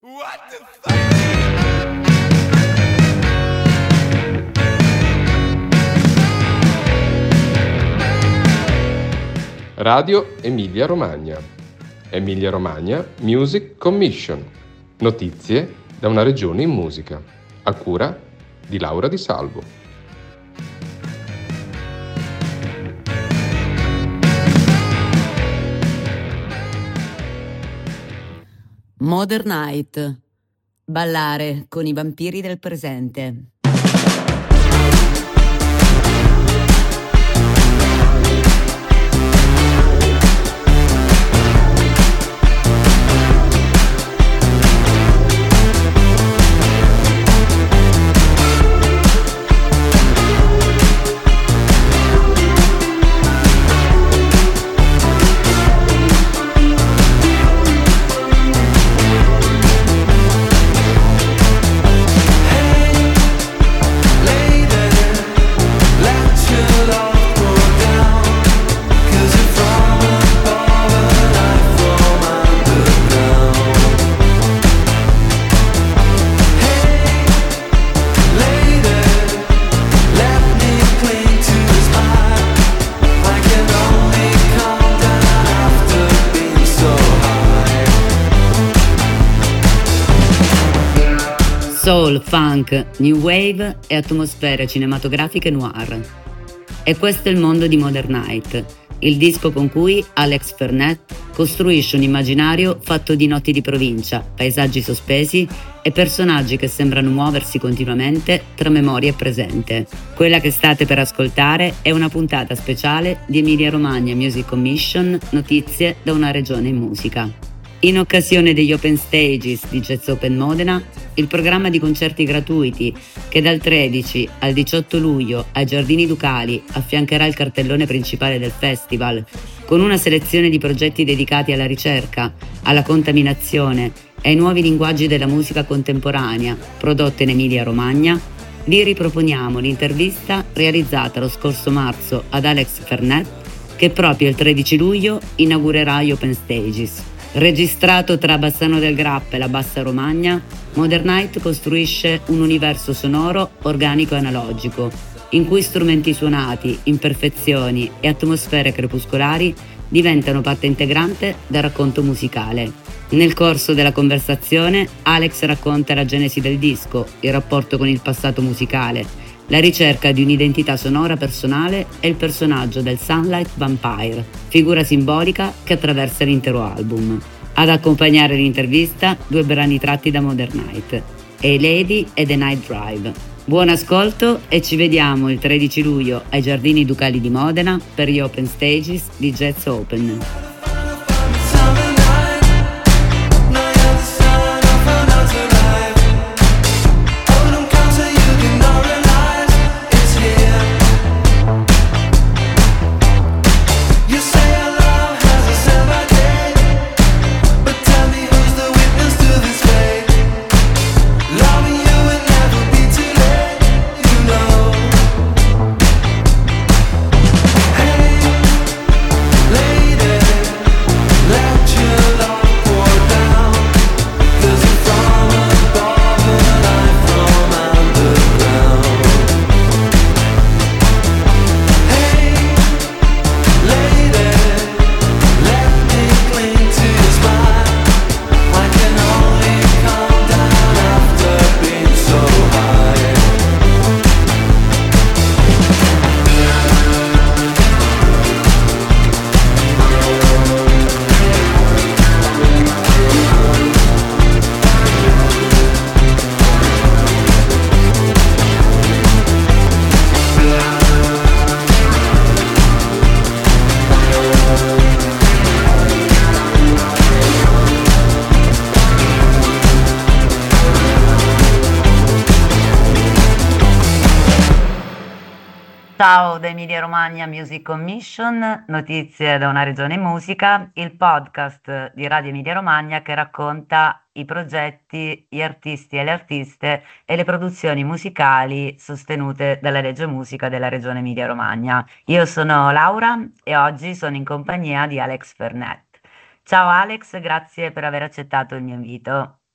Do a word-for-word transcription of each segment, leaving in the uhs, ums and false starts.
What the fuck? Radio Emilia Romagna. Emilia Romagna Music Commission. Notizie da una regione in musica. A cura di Laura Di Salvo. Modern Night. Ballare con i vampiri del presente. Soul, funk, new wave e atmosfere cinematografiche noir. E questo è il mondo di Modern Night, il disco con cui Alex Fernet costruisce un immaginario fatto di notti di provincia, paesaggi sospesi e personaggi che sembrano muoversi continuamente tra memoria e presente. Quella che state per ascoltare è una puntata speciale di Emilia Romagna Music Commission, notizie da una regione in musica. In occasione degli Open Stages di Jazz Open Modena, il programma di concerti gratuiti che dal tredici al diciotto luglio ai Giardini Ducali affiancherà il cartellone principale del festival, con una selezione di progetti dedicati alla ricerca, alla contaminazione e ai nuovi linguaggi della musica contemporanea prodotta in Emilia-Romagna, vi riproponiamo l'intervista realizzata lo scorso marzo ad Alex Fernet, che proprio il tredici luglio inaugurerà gli Open Stages. Registrato tra Bassano del Grappa e la Bassa Romagna, Modern Night costruisce un universo sonoro, organico e analogico, in cui strumenti suonati, imperfezioni e atmosfere crepuscolari diventano parte integrante del racconto musicale. Nel corso della conversazione, Alex racconta la genesi del disco, il rapporto con il passato musicale, la ricerca di un'identità sonora personale e il personaggio del Sunlight Vampire, figura simbolica che attraversa l'intero album. Ad accompagnare l'intervista, due brani tratti da Modern Night, A Lady e The Night Drive. Buon ascolto e ci vediamo il tredici luglio ai Giardini Ducali di Modena per gli Open Stages di Jazz Open. Ciao da Emilia Romagna Music Commission, notizie da una regione in musica, il podcast di Radio Emilia Romagna che racconta i progetti, gli artisti e le artiste e le produzioni musicali sostenute dalla Reggio Musica della regione Emilia Romagna. Io sono Laura e oggi sono in compagnia di Alex Fernet. Ciao Alex, grazie per aver accettato il mio invito.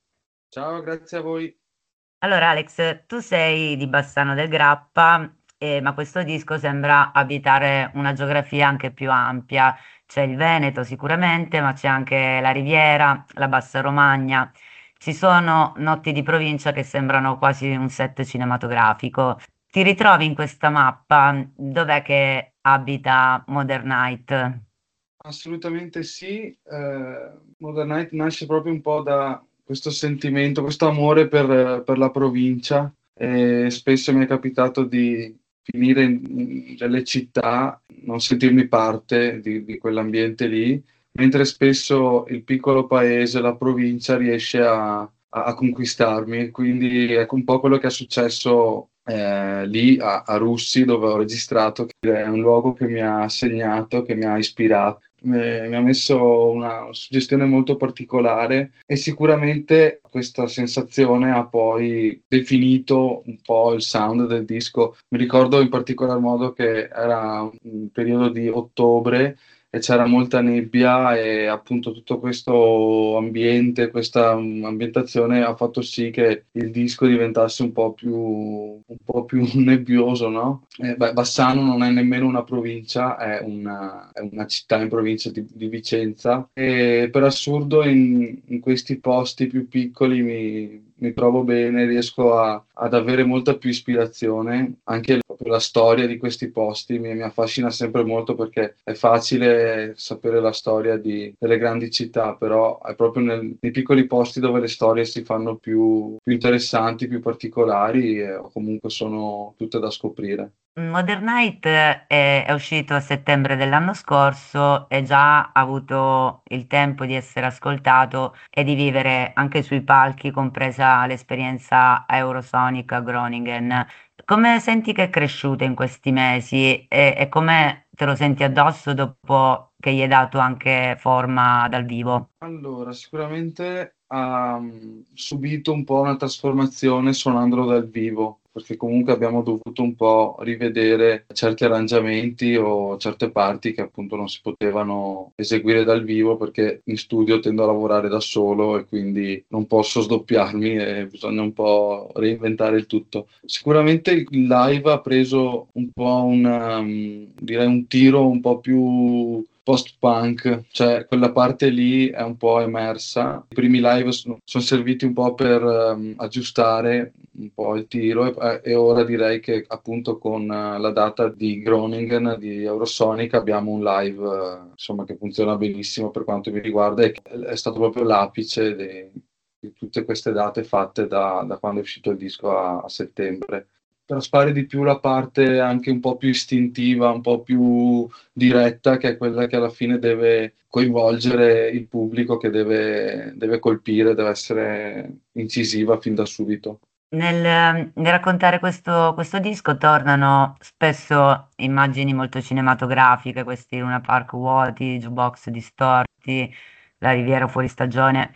Ciao, grazie a voi. Allora Alex, tu sei di Bassano del Grappa, eh, ma questo disco sembra abitare una geografia anche più ampia. C'è il Veneto sicuramente, ma c'è anche la Riviera, la Bassa Romagna. Ci sono notti di provincia che sembrano quasi un set cinematografico. Ti ritrovi in questa mappa? Dov'è che abita Modern Night? Assolutamente sì. Eh, Modern Night nasce proprio un po' da questo sentimento, questo amore per, per la provincia. E spesso mi è capitato di finire in, in delle città, non sentirmi parte di, di quell'ambiente lì, mentre spesso il piccolo paese, la provincia riesce a, a- a conquistarmi. Quindi ecco un po' quello che è successo eh, lì a, a Russi, dove ho registrato, che è un luogo che mi ha segnato, che mi ha ispirato. Mi mi ha messo una suggestione molto particolare e sicuramente questa sensazione ha poi definito un po' il sound del disco. Mi ricordo in particolar modo che era un periodo di ottobre e c'era molta nebbia e appunto tutto questo ambiente, questa mm, ambientazione ha fatto sì che il disco diventasse un po' più, un po' più nebbioso, no? Eh, beh, Bassano non è nemmeno una provincia, è una, è una città in provincia di, di Vicenza e per assurdo in, in questi posti più piccoli mi, mi trovo bene, riesco a- ad avere molta più ispirazione. Anche proprio la storia di questi posti mi, mi affascina sempre molto perché è facile sapere la storia di- delle grandi città, però è proprio nel- nei piccoli posti dove le storie si fanno più, più interessanti, più particolari e, o comunque sono tutte da scoprire. Modern Night è, è uscito a settembre dell'anno scorso e già ha avuto il tempo di essere ascoltato e di vivere anche sui palchi, compresa l'esperienza Eurosonic a Groningen. Come senti che è cresciuto in questi mesi e, e come te lo senti addosso dopo che gli hai dato anche forma dal vivo? Allora, sicuramente ha mm, subito un po' una trasformazione suonandolo dal vivo, perché comunque abbiamo dovuto un po' rivedere certi arrangiamenti o certe parti che appunto non si potevano eseguire dal vivo perché in studio tendo a lavorare da solo e quindi non posso sdoppiarmi e bisogna un po' reinventare il tutto. Sicuramente il live ha preso un po' un, um, direi un tiro un po' più post-punk, cioè quella parte lì è un po' emersa. I primi live sono, sono serviti un po' per ehm, aggiustare un po' il tiro e, e ora direi che appunto con eh, la data di Groningen, di Eurosonic, abbiamo un live eh, insomma che funziona benissimo per quanto mi riguarda e che è stato proprio l'apice de- di tutte queste date fatte da, da quando è uscito il disco a a settembre. Traspare di più la parte anche un po' più istintiva, un po' più diretta, che è quella che alla fine deve coinvolgere il pubblico, che deve, deve colpire, deve essere incisiva fin da subito. Nel, nel raccontare questo, questo disco tornano spesso immagini molto cinematografiche, questi Luna Park vuoti, jukebox distorti, la Riviera fuori stagione.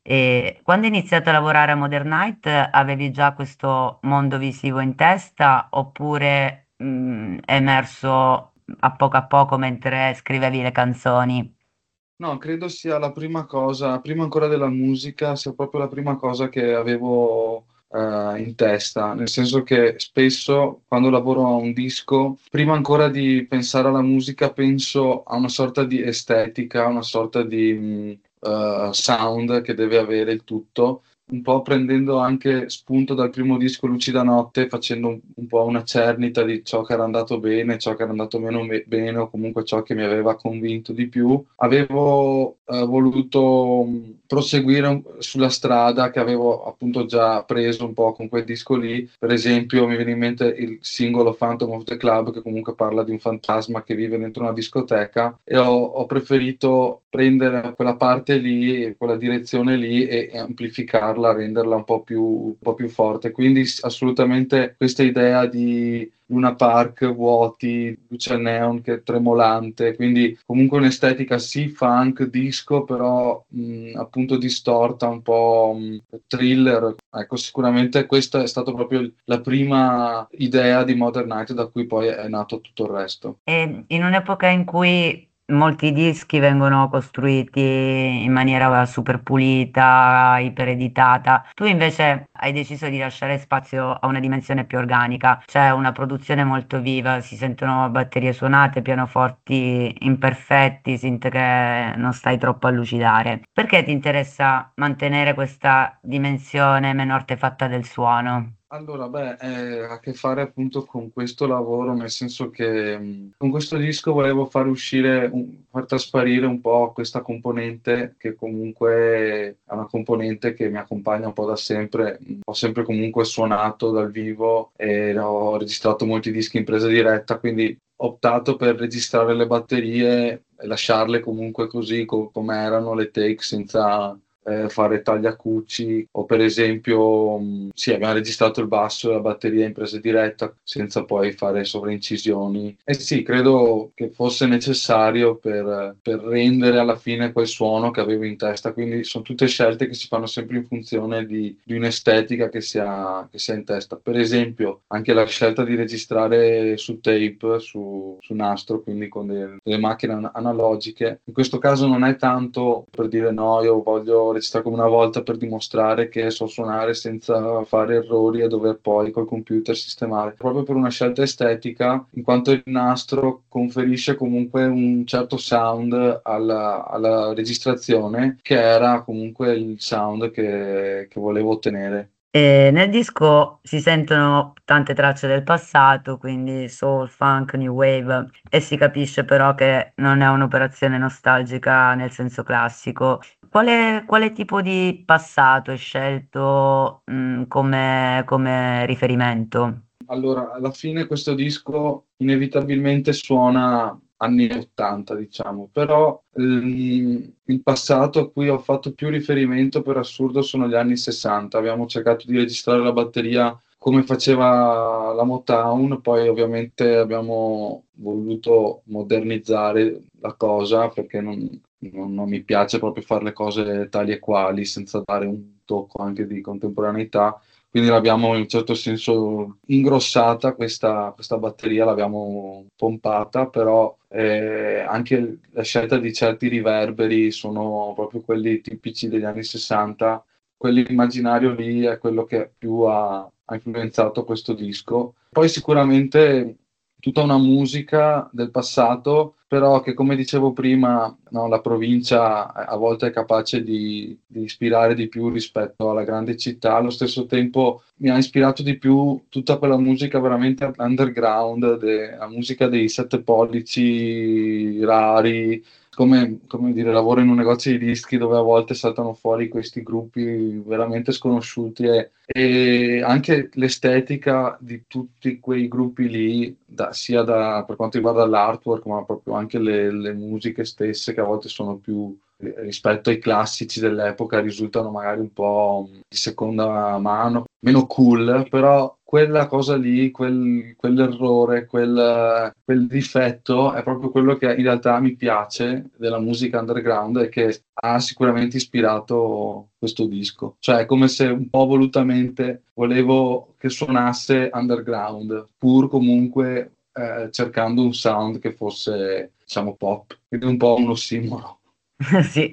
E quando hai iniziato a lavorare a Modern Night, avevi già questo mondo visivo in testa oppure mh, è emerso a poco a poco mentre scrivevi le canzoni? No, credo sia la prima cosa, prima ancora della musica, sia proprio la prima cosa che avevo eh, in testa, nel senso che spesso quando lavoro a un disco, prima ancora di pensare alla musica, penso a una sorta di estetica, una sorta di mh, eh, sound che deve avere il tutto. Un po' prendendo anche spunto dal primo disco Lucida Notte, facendo un, un po' una cernita di ciò che era andato bene, ciò che era andato meno me- bene, o comunque ciò che mi aveva convinto di più. Avevo eh, voluto mh, proseguire un- sulla strada che avevo appunto già preso un po' con quel disco lì. Per esempio, mi viene in mente il singolo Phantom of the Club, che comunque parla di un fantasma che vive dentro una discoteca, e ho, ho preferito prendere quella parte lì, quella direzione lì e, e amplificarla, renderla un po' più, un po' più forte. Quindi s- assolutamente questa idea di Luna Park, vuoti, luce neon che è tremolante, quindi comunque un'estetica sì funk, disco, però mh, appunto distorta, un po' mh, thriller. Ecco, sicuramente questa è stata proprio il- la prima idea di Modern Night da cui poi è nato tutto il resto. E in un'epoca in cui molti dischi vengono costruiti in maniera super pulita, ipereditata. Tu invece hai deciso di lasciare spazio a una dimensione più organica, cioè una produzione molto viva, si sentono batterie suonate, pianoforti imperfetti, synth che non stai troppo a lucidare. Perché ti interessa mantenere questa dimensione meno artefatta del suono? Allora, beh, eh, ha a che fare appunto con questo lavoro, nel senso che mh, con questo disco volevo far uscire, un- far trasparire un po' questa componente che comunque è una componente che mi accompagna un po' da sempre. Ho sempre comunque suonato dal vivo e ho registrato molti dischi in presa diretta, quindi ho optato per registrare le batterie e lasciarle comunque così come erano le take senza eh, fare tagliacucci o per esempio mh, sì, abbiamo registrato il basso e la batteria in presa diretta senza poi fare sovraincisioni e sì, credo che fosse necessario per, per rendere alla fine quel suono che avevo in testa, quindi sono tutte scelte che si fanno sempre in funzione di, di un'estetica che si ha, che si ha in testa. Per esempio anche la scelta di registrare su tape, su, su nastro, quindi con delle, delle macchine an- analogiche, in questo caso non è tanto per dire no, io voglio registrare come una volta per dimostrare che so suonare senza fare errori e dover poi col computer sistemare, proprio per una scelta estetica, in quanto il nastro conferisce comunque un certo sound alla, alla registrazione, che era comunque il sound che, che volevo ottenere. E nel disco si sentono tante tracce del passato, quindi soul, funk, new wave, e si capisce però che non è un'operazione nostalgica nel senso classico. Quale, quale tipo di passato hai scelto, mh, come, come riferimento? Allora, alla fine questo disco inevitabilmente suona anni ottanta, diciamo, però ehm, il passato a cui ho fatto più riferimento per assurdo sono gli anni sessanta. Abbiamo cercato di registrare la batteria come faceva la Motown, poi ovviamente abbiamo voluto modernizzare la cosa perché non, non- non mi piace proprio fare le cose tali e quali senza dare un tocco anche di contemporaneità. Quindi l'abbiamo in un certo senso ingrossata questa, questa batteria, l'abbiamo pompata, però eh, anche la scelta di certi riverberi sono proprio quelli tipici degli anni sessanta. Quell'immaginario lì è quello che più ha, ha influenzato questo disco. Poi sicuramente tutta una musica del passato, però che come dicevo prima, no, la provincia a volte è capace di, di ispirare di più rispetto alla grande città. Allo stesso tempo mi ha ispirato di più tutta quella musica veramente underground, de- la musica dei sette pollici rari. Come, come dire, lavoro in un negozio di dischi dove a volte saltano fuori questi gruppi veramente sconosciuti e, e anche l'estetica di tutti quei gruppi lì, da- sia da- per quanto riguarda l'artwork, ma proprio anche le, le musiche stesse, che a volte sono più eh, rispetto ai classici dell'epoca, risultano magari un po' di seconda mano, meno cool, però quella cosa lì, quel- quell'errore, quel, quel difetto è proprio quello che in realtà mi piace della musica underground e che ha sicuramente ispirato questo disco. Cioè è come se un po' volutamente volevo che suonasse underground, pur comunque eh, cercando un sound che fosse, diciamo, pop. Quindi un po' un ossimoro. Sì.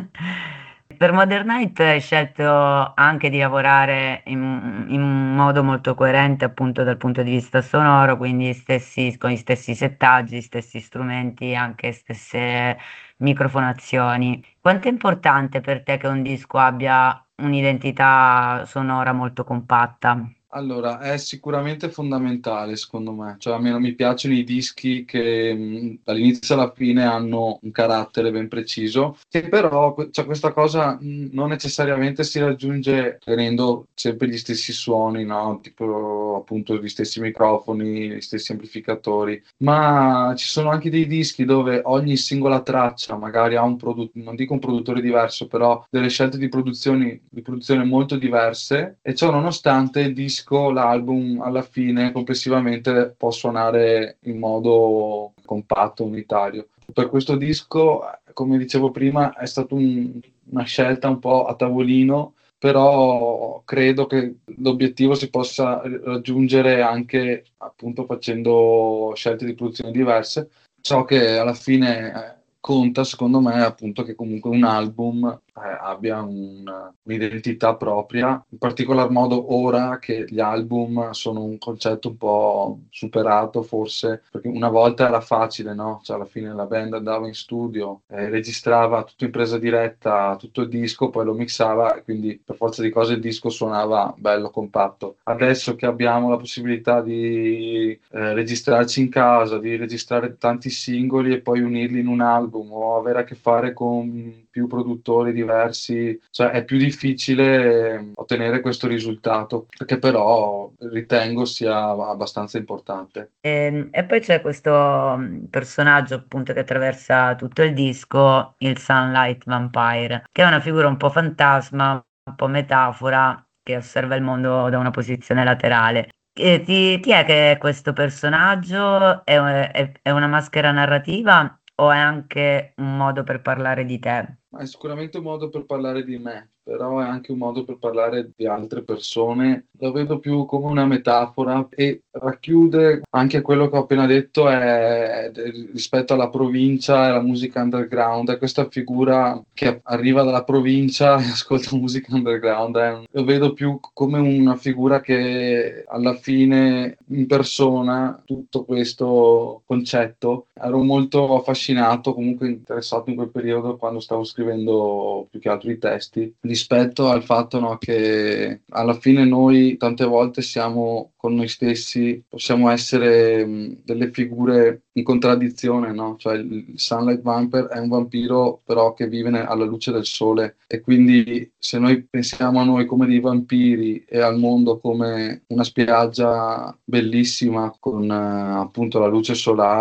Per Modern Night hai scelto anche di lavorare in, in un modo molto coerente appunto dal punto di vista sonoro, quindi stessi, con gli stessi settaggi, stessi strumenti, anche stesse microfonazioni. Quanto è importante per te che un disco abbia un'identità sonora molto compatta? Allora, è sicuramente fondamentale secondo me, cioè a me non mi piacciono i dischi che mh, dall'inizio alla fine hanno un carattere ben preciso, che però que- cioè, questa cosa mh, non necessariamente si raggiunge tenendo sempre gli stessi suoni, no? Tipo appunto gli stessi microfoni, gli stessi amplificatori, ma ci sono anche dei dischi dove ogni singola traccia magari ha un produttore, non dico un produttore diverso, però delle scelte di produzioni, di produzione molto diverse e ciò nonostante il disco, l'album alla fine complessivamente può suonare in modo compatto, unitario. Per questo disco, come dicevo prima, è stata una scelta un po' a tavolino, però credo che l'obiettivo si possa raggiungere anche appunto facendo scelte di produzione diverse. Ciò che alla fine conta secondo me appunto che comunque un album eh, abbia un- un'identità propria, in particolar modo ora che gli album sono un concetto un po' superato forse, perché una volta era facile, no? Cioè alla fine la band andava in studio, eh, registrava tutto in presa diretta, tutto il disco, poi lo mixava e quindi per forza di cose il disco suonava bello compatto. Adesso che abbiamo la possibilità di eh, registrarci in casa, di registrare tanti singoli e poi unirli in un album o avere a che fare con più produttori diversi, cioè è più difficile eh, ottenere questo risultato, che però ritengo sia abbastanza importante. E, e poi c'è questo mm, personaggio appunto che attraversa tutto il disco, il Sunlight Vampire, che è una figura un po' fantasma, un po' metafora, che osserva il mondo da una posizione laterale. E ti- chi è che è questo personaggio? È, è- è una maschera narrativa o è anche un modo per parlare di te? Ma è sicuramente un modo per parlare di me, però è anche un modo per parlare di altre persone. Lo vedo più come una metafora e racchiude anche quello che ho appena detto è, è rispetto alla provincia e alla musica underground. È questa figura che arriva dalla provincia e ascolta musica underground. È un- lo vedo più come una figura che alla fine in persona tutto questo concetto. Ero molto affascinato, comunque interessato in quel periodo quando stavo scrivendo più che altro i testi, rispetto al fatto, no, che alla fine noi tante volte siamo con noi stessi, possiamo essere mh, delle figure in contraddizione, no? Cioè il il Sunlight Vampire è un vampiro però che vive ne- alla luce del sole e quindi se noi pensiamo a noi come dei vampiri e al mondo come una spiaggia bellissima con eh, appunto la luce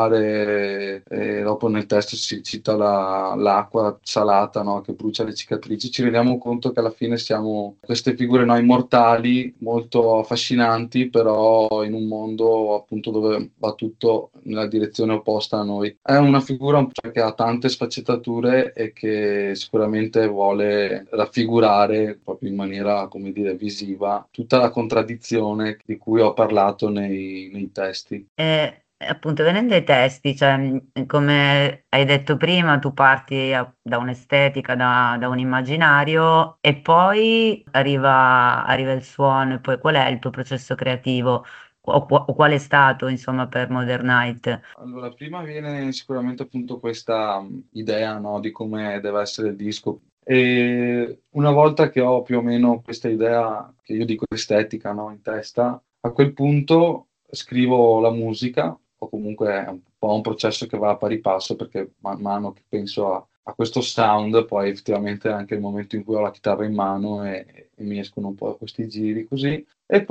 solare e dopo nel testo si cita la- l'acqua salata, no, che brucia le cicatrici, ci rendiamo conto che alla fine siamo queste figure, no, immortali, molto affascinanti, però in un mondo appunto dove va tutto nella direzione opposta a noi. È una figura un po' che ha tante sfaccettature e che sicuramente vuole raffigurare proprio in maniera, come dire, visiva tutta la contraddizione di cui ho parlato nei, nei testi. E appunto, venendo ai testi, cioè, mh, come hai detto prima, tu parti a- da un'estetica, da, da un immaginario e poi arriva, arriva il suono e poi qual è il tuo processo creativo o, qu- o qual è stato, insomma, per Modern Night? Allora, prima viene sicuramente appunto questa mh, idea, no, di come deve essere il disco. E una volta che ho più o meno questa idea, che io dico estetica, no, in testa, a quel punto scrivo la musica, o comunque è un po' un processo che va a pari passo, perché man mano che penso a, a questo sound, poi effettivamente è anche il momento in cui ho la chitarra in mano e, e mi escono un po' questi giri così. E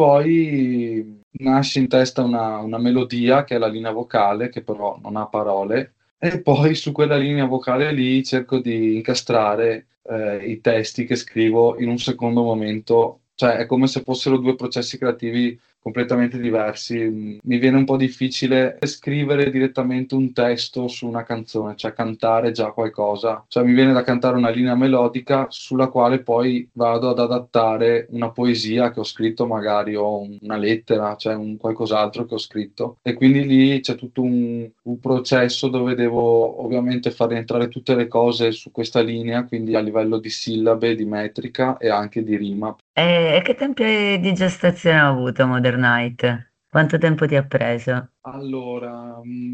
poi nasce in testa una, una melodia che è la linea vocale, che però non ha parole, e poi su quella linea vocale lì cerco di incastrare eh, i testi che scrivo in un secondo momento, cioè è come se fossero due processi creativi completamente diversi. Mm, Mi viene un po' difficile scrivere direttamente un testo su una canzone, cioè cantare già qualcosa. Cioè mi viene da cantare una linea melodica sulla quale poi vado ad adattare una poesia che ho scritto magari o un- una lettera, cioè un qualcos'altro che ho scritto. E quindi lì c'è tutto un, un processo dove devo ovviamente far rientrare tutte le cose su questa linea, quindi a livello di sillabe, di metrica e anche di rima. E, e che tempo di gestazione ha avuto Modern Night? Quanto tempo ti ha preso? Allora, mh,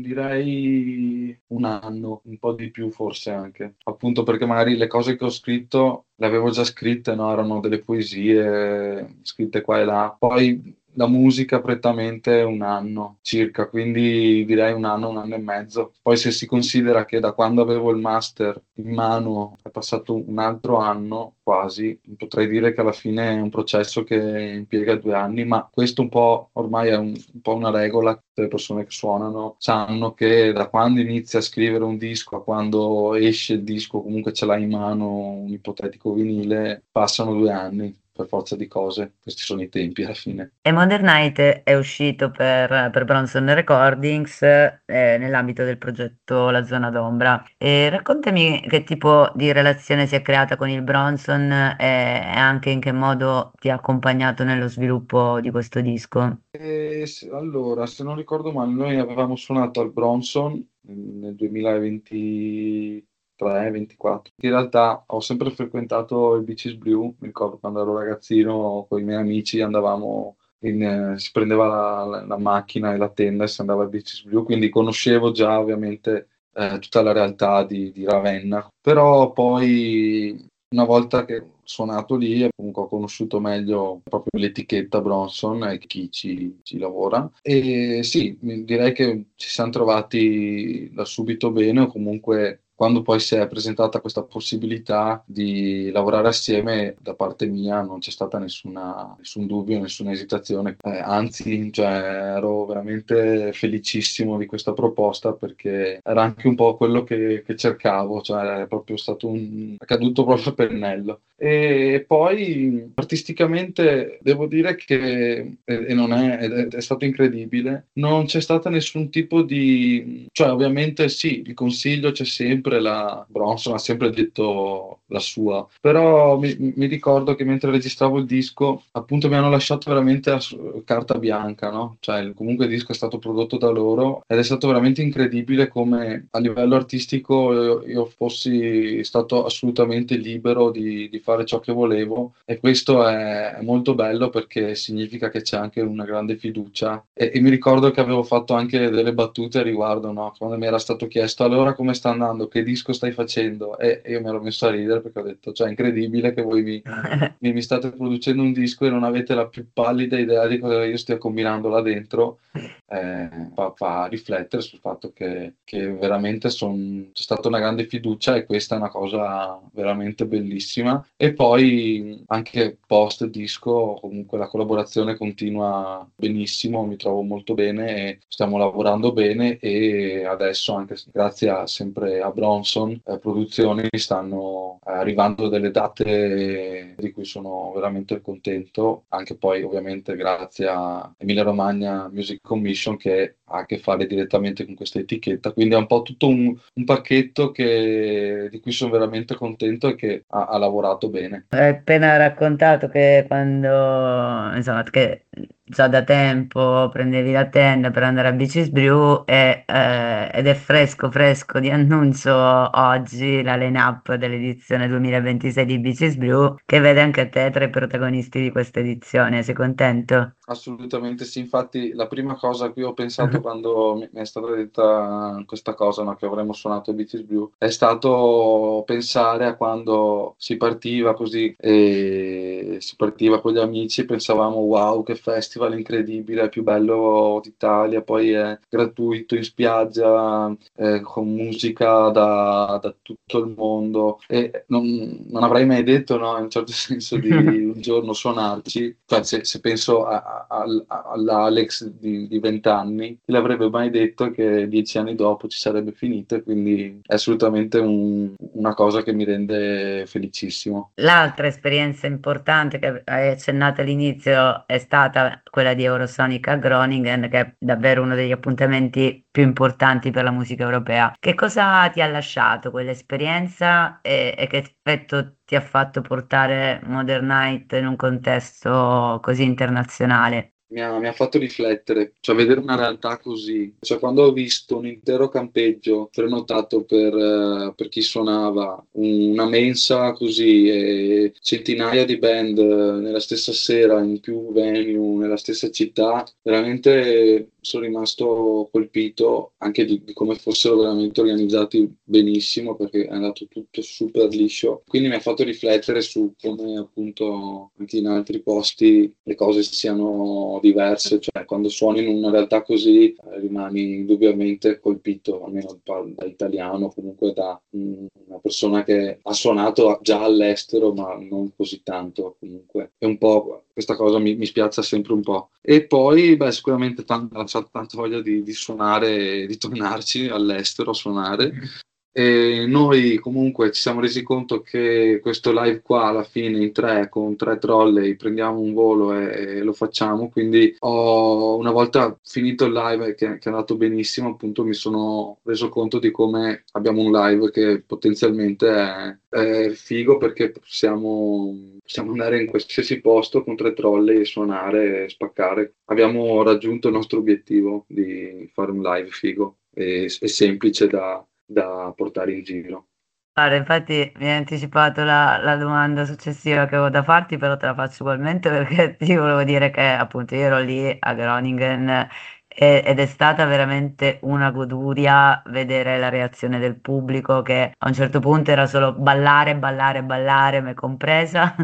direi un anno, un po' di più forse anche, appunto perché magari le cose che ho scritto le avevo già scritte, no? Erano delle poesie scritte qua e là. Poi la musica prettamente un anno circa, quindi direi un anno, un anno e mezzo. Poi se si considera che da quando avevo il master in mano è passato un altro anno quasi, potrei dire che alla fine è un processo che impiega due anni, ma questo un po' ormai è un, un po' una regola. Tutte le persone che suonano sanno che da quando inizi a scrivere un disco a quando esce il disco, comunque ce l'hai in mano un ipotetico vinile, passano due anni per forza di cose. Questi sono i tempi alla fine. E Modern Night è uscito per, per Bronson Recordings eh, nell'ambito del progetto La Zona d'Ombra. E raccontami che tipo di relazione si è creata con il Bronson eh, e anche in che modo ti ha accompagnato nello sviluppo di questo disco. E se- allora, se non ricordo male, noi avevamo suonato al Bronson nel duemilaventitré ventiquattro. In realtà ho sempre frequentato il Beaches Brew, mi ricordo quando ero ragazzino con i miei amici andavamo in, eh, si prendeva la, la- la macchina e la tenda e si andava al Beaches Brew, quindi conoscevo già ovviamente eh, tutta la realtà di, di Ravenna, però poi una volta che ho suonato lì, comunque ho conosciuto meglio proprio l'etichetta Bronson e chi ci, ci lavora. E sì, mi- direi che ci siamo trovati da subito bene, o comunque quando poi si è presentata questa possibilità di lavorare assieme, da parte mia non c'è stata nessuna, nessun dubbio, nessuna esitazione. Eh, anzi, cioè, ero veramente felicissimo di questa proposta perché era anche un po' quello che, che cercavo, cioè è proprio stato un, è caduto proprio a pennello. E poi artisticamente devo dire che, e e non è, ed è, è stato incredibile, non c'è stata nessun tipo di, cioè ovviamente sì, il consiglio c'è sempre, la Bronson ha sempre detto la sua, però mi, mi ricordo che mentre registravo il disco, appunto mi hanno lasciato veramente a su- carta bianca, no? Cioè comunque il disco è stato prodotto da loro ed è stato veramente incredibile come a livello artistico io, io fossi stato assolutamente libero di, di fare ciò che volevo, e questo è, è molto bello perché significa che c'è anche una grande fiducia, e, e mi ricordo che avevo fatto anche delle battute a riguardo, no? Quando mi era stato chiesto allora come sta andando, che disco stai facendo, e e io mi ero messo a ridere perché ho detto cioè è incredibile che voi mi, mi, mi state producendo un disco e non avete la più pallida idea di cosa io stia combinando là dentro. Eh, fa, fa riflettere sul fatto che, che veramente son- c'è stata una grande fiducia, e questa è una cosa veramente bellissima. E poi anche post disco, comunque la collaborazione continua benissimo, mi trovo molto bene e stiamo lavorando bene, e adesso anche grazie a, sempre a Bronson eh, Produzioni stanno eh, arrivando delle date di cui sono veramente contento, anche poi ovviamente grazie a Emilia Romagna Music Commission che ha a che fare direttamente con questa etichetta, quindi è un po' tutto un, un pacchetto che- di cui sono veramente contento e che ha, ha lavorato bene. Hai appena raccontato che quando, insomma, che già da tempo prendevi la tenda per andare a Beaches Brew e, eh, ed è fresco fresco di annuncio oggi la line-up dell'edizione duemilaventisei di Beaches Brew, che vede anche te tra i protagonisti di questa edizione. Sei contento? Assolutamente sì, infatti la prima cosa a cui ho pensato quando mi mi è stata detta questa cosa, no, che avremmo suonato i Beaches Brew, è stato pensare a quando si partiva così, e si partiva con gli amici e pensavamo wow, che festival incredibile, è il più bello d'Italia, poi è gratuito in spiaggia, eh, con musica da, da tutto il mondo, e non, non avrei mai detto, no, in un certo senso, di un giorno suonarci. Cioè, se, se penso a- a- a- all'Alex di di vent'anni, chi l'avrebbe mai detto che dieci anni dopo ci sarebbe finito, e quindi è assolutamente un- una cosa che mi rende felicissimo. L'altra esperienza importante che hai accennato all'inizio è stata quella di Eurosonic a Groningen, che è davvero uno degli appuntamenti più importanti per la musica europea. Che cosa ti ha lasciato quell'esperienza e, e che effetto ti ha fatto portare Modern Night in un contesto così internazionale? Mi ha, mi ha fatto riflettere, cioè vedere una realtà così, cioè quando ho visto un intero campeggio prenotato per, eh, per chi suonava, un- una mensa così, e centinaia di band eh, nella stessa sera, in più venue, nella stessa città, veramente sono rimasto colpito anche di, di come fossero veramente organizzati benissimo, perché è andato tutto super liscio. Quindi mi ha fatto riflettere su come appunto anche in altri posti le cose siano diverse, cioè quando suoni in una realtà così eh, rimani indubbiamente colpito, almeno da, da italiano, comunque da mm, una persona che ha suonato già all'estero, ma non così tanto comunque. È un po' questa cosa mi, mi spiazza sempre un po'. E poi, beh, sicuramente tanto, ho tanta voglia di, di suonare, di tornarci all'estero a suonare. E noi comunque ci siamo resi conto che questo live qua alla fine in tre, con tre trolley, prendiamo un volo e, e lo facciamo. Quindi ho, una volta finito il live, che, che è andato benissimo, appunto mi sono reso conto di come abbiamo un live che potenzialmente è, è figo, perché possiamo, possiamo andare in qualsiasi posto con tre trolley e suonare e spaccare. Abbiamo raggiunto il nostro obiettivo di fare un live figo. e, e semplice da, da portare in giro. Guarda, infatti mi hai anticipato la, la domanda successiva che avevo da farti, però te la faccio ugualmente perché ti volevo dire che appunto io ero lì a Groningen e- ed è stata veramente una goduria vedere la reazione del pubblico che a un certo punto era solo ballare, ballare, ballare, me compresa,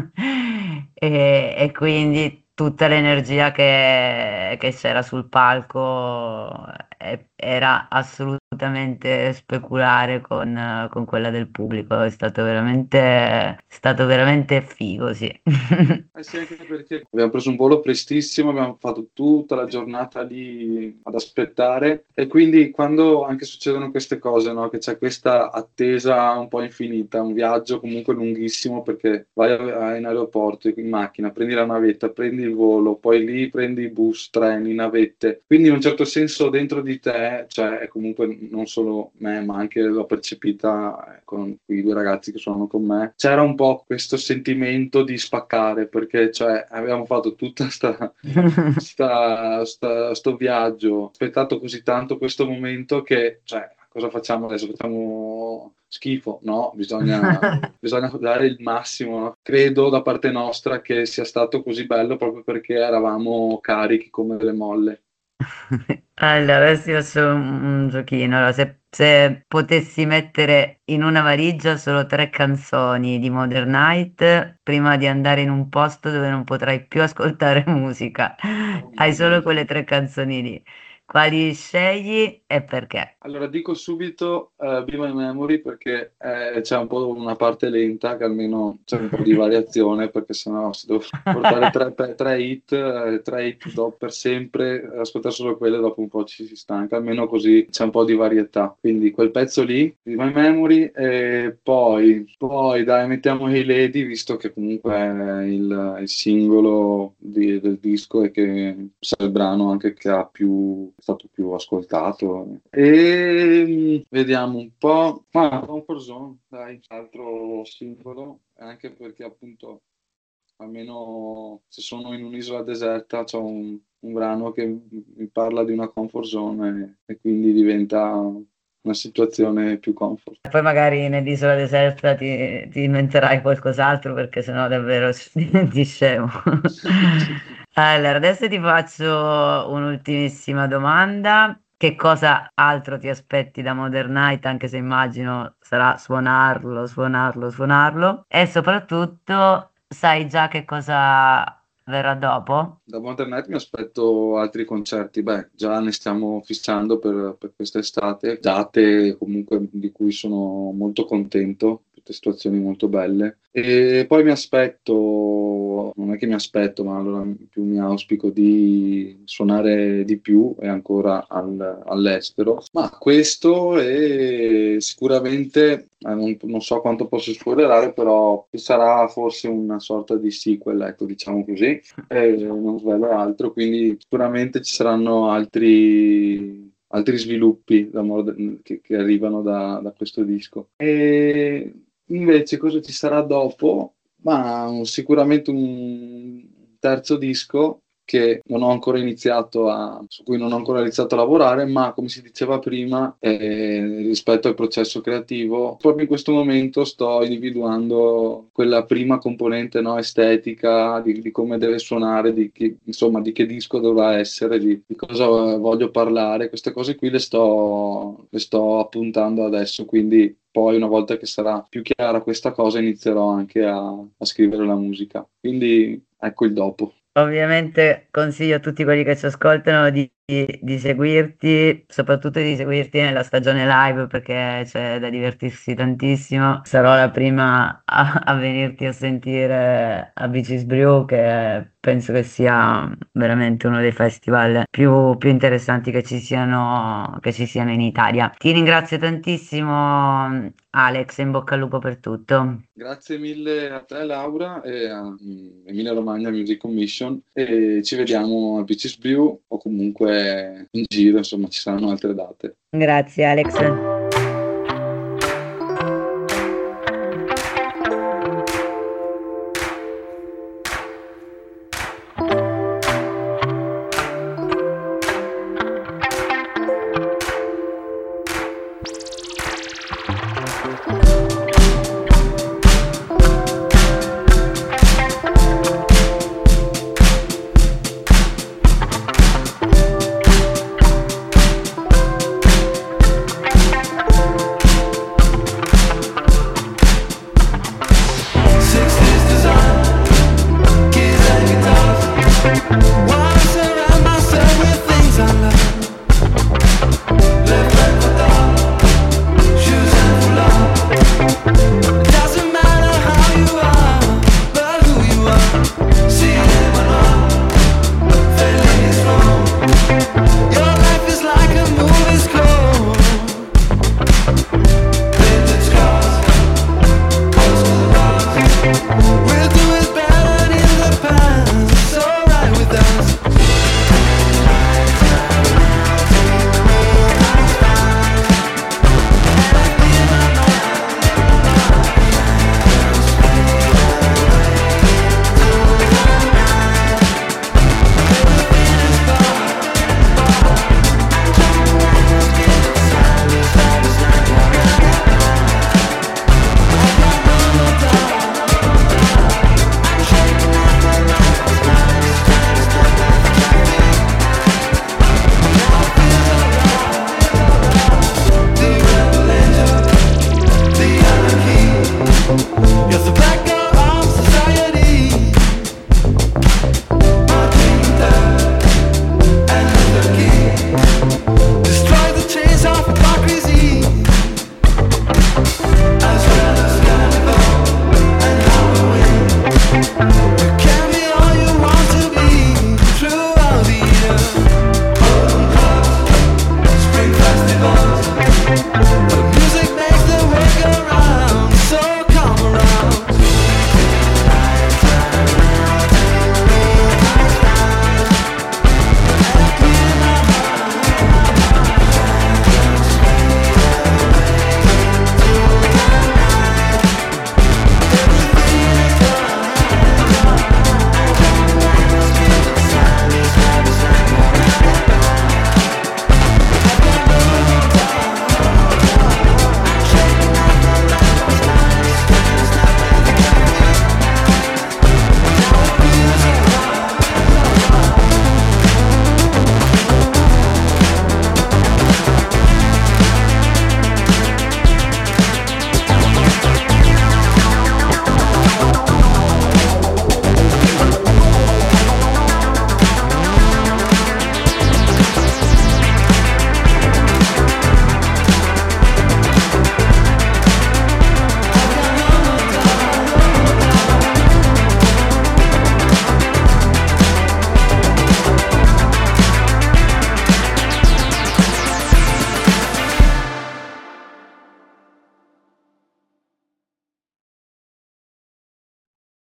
e, e quindi tutta l'energia che, che c'era sul palco eh, era assolutamente speculare con, eh, con quella del pubblico, è stato veramente, è stato veramente figo, sì. Eh sì, anche perché abbiamo preso un volo prestissimo, abbiamo fatto tutta la giornata lì ad aspettare e quindi quando anche succedono queste cose, no? Che c'è questa attesa un po' infinita, un viaggio comunque lunghissimo perché vai a- in aeroporto, in macchina, prendi la navetta, prendi il volo, poi lì prendi bus, treni, navette, quindi in un certo senso dentro di te, cioè è comunque non solo me, ma anche l'ho percepita eh, con i due ragazzi che sono con me, c'era un po' questo sentimento di spaccare perché cioè, avevamo fatto tutta sta, sta, sta- sto viaggio, aspettato così tanto questo momento che cioè, cosa facciamo adesso? Facciamo schifo? No, bisogna, bisogna dare il massimo, no? Credo da parte nostra che sia stato così bello proprio perché eravamo carichi come delle molle. Allora, adesso ti faccio un, un giochino. Allora, se, se potessi mettere in una valigia solo tre canzoni di Modern Night prima di andare in un posto dove non potrai più ascoltare musica, Oh, hai mamma solo mia. quelle tre canzoni lì. Quali scegli e perché? Allora dico subito uh, Be My Memory perché eh, c'è un po' una parte lenta che almeno c'è un po' di variazione perché sennò se devo portare tre, pe- tre hit, eh, tre hit do per sempre, ascoltare solo quelle dopo un po' ci si stanca, almeno così c'è un po' di varietà. Quindi quel pezzo lì, Be My Memory, e poi, poi dai mettiamo Hey Lady visto che comunque è il, il singolo di- del disco e che è il brano anche che ha più, è stato più ascoltato. E vediamo un po'. Ma Comfort Zone, dai, altro singolo, anche perché appunto, almeno se sono in un'isola deserta, c'è un, un brano che mi parla di una comfort zone e, e quindi diventa una situazione più comfort. Poi magari nell'isola deserta ti, ti inventerai qualcos'altro perché sennò davvero diventi scemo. Allora, adesso ti faccio un'ultimissima domanda. Che cosa altro ti aspetti da Modern Night, anche se immagino sarà suonarlo, suonarlo, suonarlo? E soprattutto sai già che cosa verrà dopo? Da Modern Night mi aspetto altri concerti, beh, già ne stiamo fissando per, per quest'estate, date comunque di cui sono molto contento, tutte situazioni molto belle. E poi mi aspetto, non è che mi aspetto, ma allora più mi auspico di suonare di più e ancora al- all'estero. Ma questo è sicuramente, eh, non, non so quanto posso spoilerare, però ci sarà forse una sorta di sequel, ecco, diciamo così eh, non svelo altro, quindi sicuramente ci saranno altri, altri sviluppi d'amore che, che arrivano da, da questo disco. E invece cosa ci sarà dopo? Ma un- sicuramente un terzo disco che non ho ancora iniziato a, su cui non ho ancora iniziato a lavorare, ma come si diceva prima, eh, rispetto al processo creativo, proprio in questo momento sto individuando quella prima componente, no, estetica, di, di come deve suonare, di che, insomma, di che disco dovrà essere, di, di cosa voglio parlare. Queste cose qui le sto, le sto appuntando adesso, quindi poi una volta che sarà più chiara questa cosa inizierò anche a, a scrivere la musica. Quindi ecco il dopo. Ovviamente consiglio a tutti quelli che ci ascoltano di, di- di seguirti, soprattutto di seguirti nella stagione live perché c'è da divertirsi tantissimo. Sarò la prima a, a venirti a sentire a Beaches Brew, che penso che sia veramente uno dei festival più, più interessanti che ci siano, che ci siano in Italia. Ti ringrazio tantissimo, Alex, in bocca al lupo per tutto. Grazie mille a te Laura e a mm, Emilia Romagna Music Commission e ci vediamo a Beaches Brew o comunque in giro, insomma ci saranno altre date. Grazie, Alex.